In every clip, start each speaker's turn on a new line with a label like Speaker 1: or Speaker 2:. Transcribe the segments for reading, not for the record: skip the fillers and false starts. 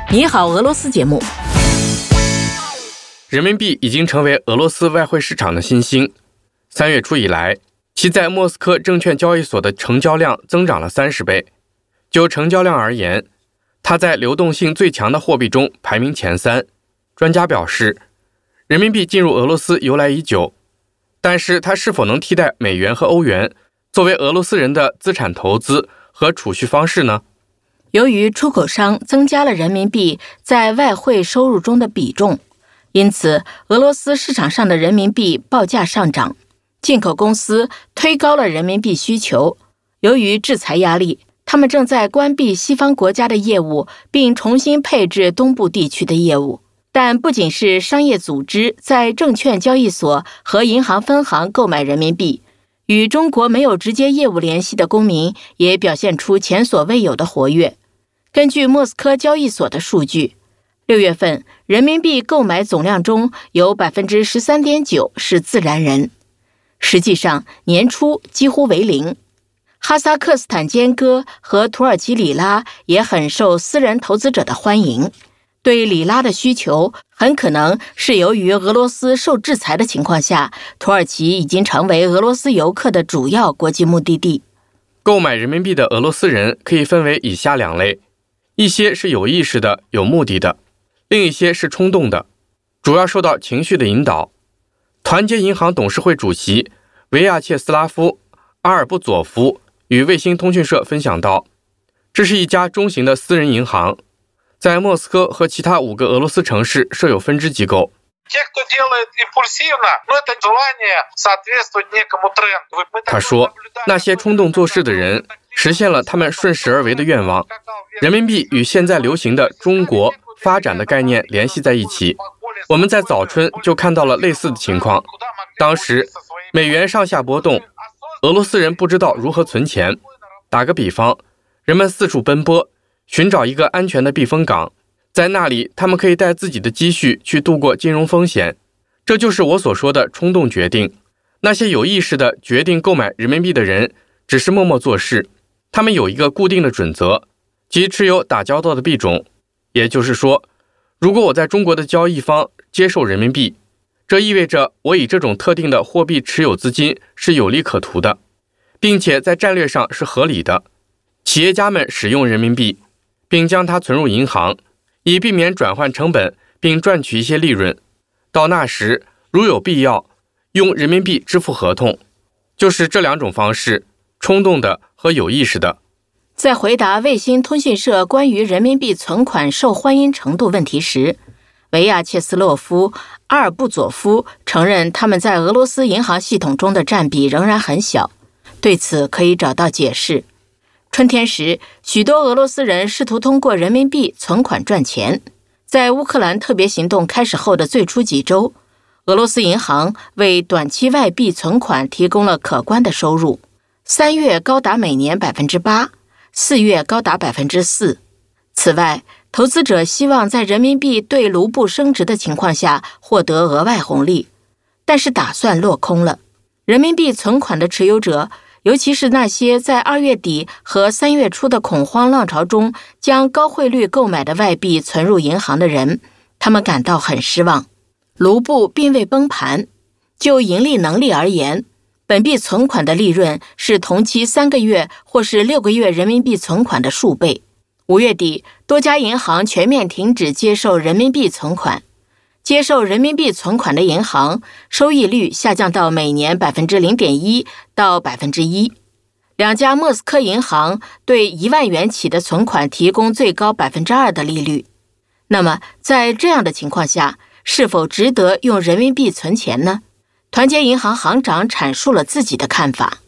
Speaker 1: 你好，俄罗斯节目。
Speaker 2: 人民币已经成为俄罗斯外汇市场的新星。3月初以来，其在莫斯科证券交易所的成交量增长了30倍。就成交量而言，它在流动性最强的货币中排名前3。专家表示，人民币进入俄罗斯由来已久，但是它是否能替代美元和欧元作为俄罗斯人的资产投资和储蓄方式呢？
Speaker 1: 由于出口商增加了人民币在外汇收入中的比重，因此俄罗斯市场上的人民币报价上涨，进口公司推高了人民币需求。由于制裁压力，他们正在关闭西方国家的业务，并重新配置东部地区的业务。但不仅是商业组织在证券交易所和银行分行购买人民币，与中国没有直接业务联系的公民也表现出前所未有的活跃。根据莫斯科交易所的数据，6月份人民币购买总量中有 13.9% 是自然人，实际上年初几乎为零。哈萨克斯坦坚戈和土耳其里拉也很受私人投资者的欢迎。对里拉的需求很可能是由于俄罗斯受制裁的情况下，土耳其已经成为俄罗斯游客的主要国际目的地。
Speaker 2: 购买人民币的俄罗斯人可以分为以下2类，一些是有意识的、有目的的，另一些是冲动的，主要受到情绪的引导。团结银行董事会主席维亚切斯拉夫·阿尔布佐夫与卫星通讯社分享到，这是一家中型的私人银行，在莫斯科和其他5个俄罗斯城市设有分支机构。他说，那些冲动做事的人实现了他们顺势而为的愿望。人民币与现在流行的中国发展的概念联系在一起。我们在早春就看到了类似的情况，当时美元上下波动，俄罗斯人不知道如何存钱。打个比方，人们四处奔波，寻找一个安全的避风港，在那里他们可以带自己的积蓄去度过金融风险。这就是我所说的冲动决定。那些有意识的决定购买人民币的人只是默默做事，他们有一个固定的准则，即持有打交道的币种。也就是说，如果我在中国的交易方接受人民币，这意味着我以这种特定的货币持有资金是有利可图的，并且在战略上是合理的。企业家们使用人民币，并将它存入银行，以避免转换成本并赚取一些利润。到那时，如有必要，用人民币支付合同。就是这2种方式，冲动的和有意识的。
Speaker 1: 在回答卫星通讯社关于人民币存款受欢迎程度问题时，维亚切斯洛夫·阿尔布佐夫承认他们在俄罗斯银行系统中的占比仍然很小，对此可以找到解释。春天时，许多俄罗斯人试图通过人民币存款赚钱。在乌克兰特别行动开始后的最初几周，俄罗斯银行为短期外币存款提供了可观的收入，3月高达每年 8%，4月高达 4%。此外，投资者希望在人民币对卢布升值的情况下获得额外红利，但是打算落空了。人民币存款的持有者，尤其是那些在2月底和3月初的恐慌浪潮中将高汇率购买的外币存入银行的人，他们感到很失望。卢布并未崩盘，就盈利能力而言，本币存款的利润是同期3个月或是6个月人民币存款的数倍。5月底，多家银行全面停止接受人民币存款。接受人民币存款的银行收益率下降到每年 0.1% 到 1%。2家莫斯科银行对1万元起的存款提供最高 2% 的利率。那么，在这样的情况下，是否值得用人民币存钱呢？团结银行行长阐述了自己的看法。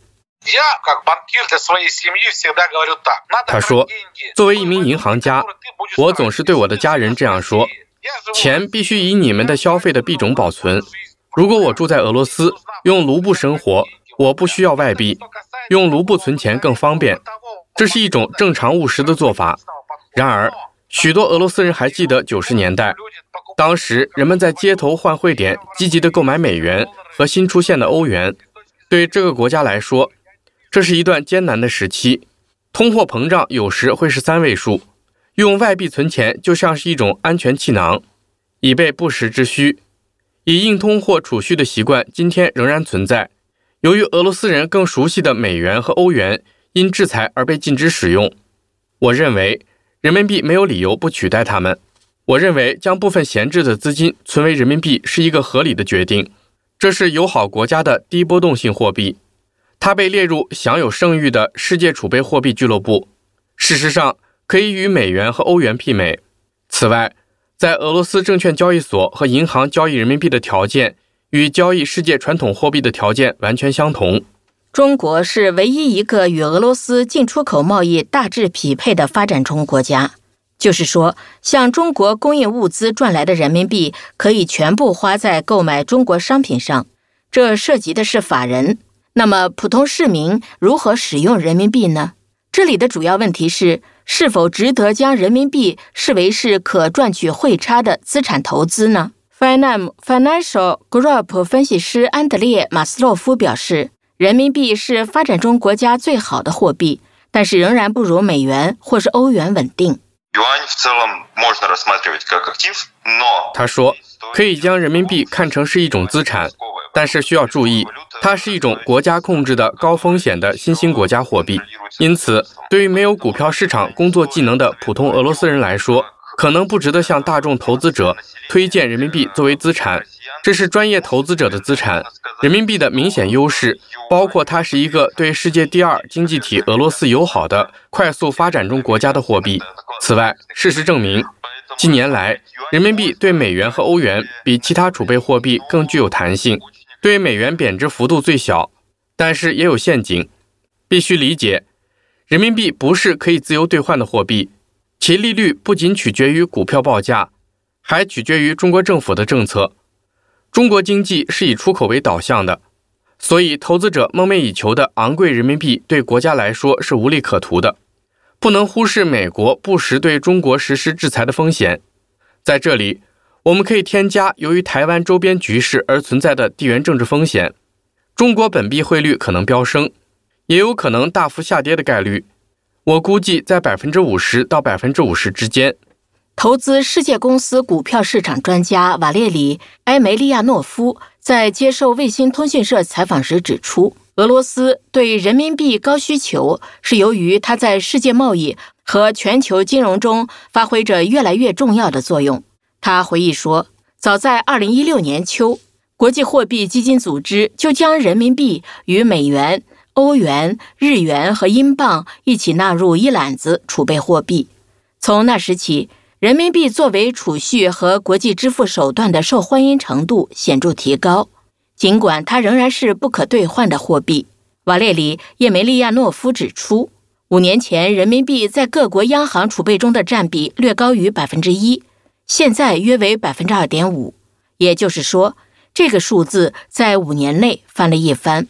Speaker 2: 他说，作为一名银行家，我总是对我的家人这样说，钱必须以你们的消费的币种保存。如果我住在俄罗斯，用卢布生活，我不需要外币，用卢布存钱更方便。这是一种正常务实的做法。然而，许多俄罗斯人还记得90年代，当时人们在街头换汇点积极地购买美元和新出现的欧元。对这个国家来说，这是一段艰难的时期，通货膨胀有时会是3位数， 用外币存钱就像是一种安全气囊，以备不时之需。以硬通货储蓄的习惯今天仍然存在。由于俄罗斯人更熟悉的美元和欧元因制裁而被禁止使用，我认为人民币没有理由不取代它们。我认为将部分闲置的资金存为人民币是一个合理的决定。这是友好国家的低波动性货币，它被列入享有盛誉的世界储备货币俱乐部，事实上可以与美元和欧元媲美。此外，在俄罗斯证券交易所和银行交易人民币的条件与交易世界传统货币的条件完全相同。
Speaker 1: 中国是唯一一个与俄罗斯进出口贸易大致匹配的发展中国家，就是说，向中国供应物资赚来的人民币可以全部花在购买中国商品上，这涉及的是法人。那么普通市民如何使用人民币呢？这里的主要问题是否值得将人民币视为是可赚取汇差的资产投资呢？ Finam Financial Group 分析师安德烈·马斯洛夫表示，人民币是发展中国家最好的货币，但是仍然不如美元或是欧元稳定。
Speaker 2: 他说，可以将人民币看成是一种资产，但是需要注意，它是一种国家控制的高风险的新兴国家货币。因此，对于没有股票市场工作技能的普通俄罗斯人来说，可能不值得向大众投资者推荐人民币作为资产。这是专业投资者的资产。人民币的明显优势包括它是一个对世界第二经济体俄罗斯友好的快速发展中国家的货币。此外，事实证明，近年来人民币对美元和欧元比其他储备货币更具有弹性，对美元贬值幅度最小，但是也有陷阱。必须理解，人民币不是可以自由兑换的货币，其利率不仅取决于股票报价，还取决于中国政府的政策。中国经济是以出口为导向的，所以投资者梦寐以求的昂贵人民币对国家来说是无利可图的。不能忽视美国不时对中国实施制裁的风险。在这里，我们可以添加由于台湾周边局势而存在的地缘政治风险。中国本币汇率可能飙升，也有可能大幅下跌的概率，我估计在 50% 到 50% 之间。
Speaker 1: 投资世界公司股票市场专家瓦列里·埃梅利亚诺夫在接受卫星通讯社采访时指出，俄罗斯对人民币高需求是由于它在世界贸易和全球金融中发挥着越来越重要的作用。他回忆说，早在2016年秋，国际货币基金组织就将人民币与美元、欧元、日元和英镑一起纳入一揽子储备货币。从那时起，人民币作为储蓄和国际支付手段的受欢迎程度显著提高，尽管它仍然是不可兑换的货币。瓦列里·叶梅利亚诺夫指出，5年前人民币在各国央行储备中的占比略高于 1%， 现在约为 2.5%， 也就是说，这个数字在5年内翻了一番。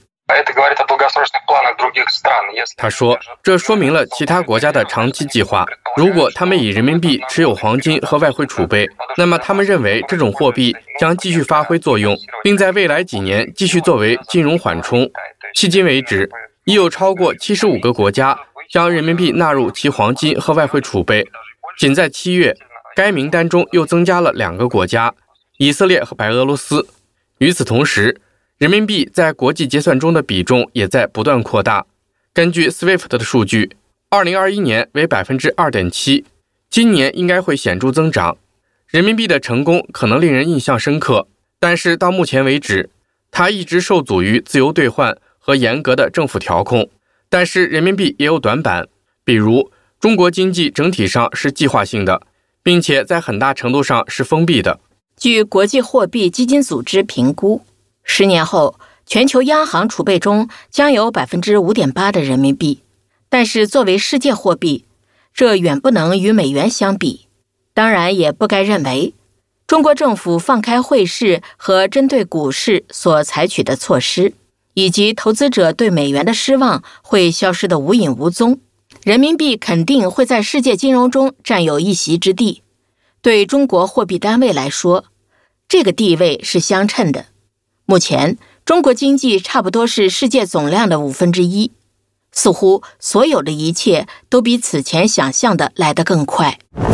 Speaker 2: 他说，这说明了其他国家的长期计划。如果他们以人民币持有黄金和外汇储备，那么他们认为这种货币将继续发挥作用，并在未来几年继续作为金融缓冲。迄今为止，已有超过75个国家将人民币纳入其黄金和外汇储备。仅在7月，该名单中又增加了2个国家，以色列和白俄罗斯。与此同时，人民币在国际结算中的比重也在不断扩大。根据 SWIFT 的数据，2021年为 2.7%， 今年应该会显著增长。人民币的成功可能令人印象深刻，但是到目前为止，它一直受阻于自由兑换和严格的政府调控。但是人民币也有短板，比如中国经济整体上是计划性的，并且在很大程度上是封闭的。
Speaker 1: 据国际货币基金组织评估，10年后，全球央行储备中将有 5.8% 的人民币。但是作为世界货币，这远不能与美元相比。当然也不该认为中国政府放开汇市和针对股市所采取的措施，以及投资者对美元的失望会消失得无影无踪。人民币肯定会在世界金融中占有一席之地。对中国货币单位来说，这个地位是相称的。目前，中国经济差不多是世界总量的1/5。 似乎所有的一切都比此前想象的来得更快。